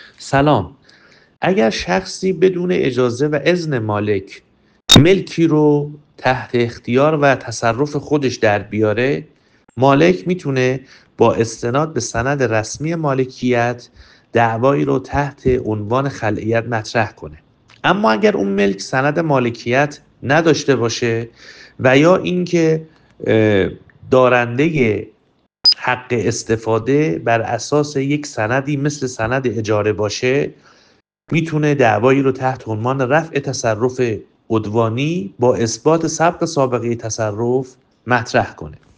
سلام. اگر شخصی بدون اجازه و اذن مالک ملکی رو تحت اختیار و تصرف خودش در بیاره، مالک میتونه با استناد به سند رسمی مالکیت دعوایی رو تحت عنوان خلعیت مطرح کنه. اما اگر اون ملک سند مالکیت نداشته باشه و یا اینکه دارنده حق استفاده بر اساس یک سندی مثل سند اجاره باشه، میتونه دعوایی رو تحت عنوان رفع تصرف عدوانی با اثبات سبق سابقه تصرف مطرح کنه.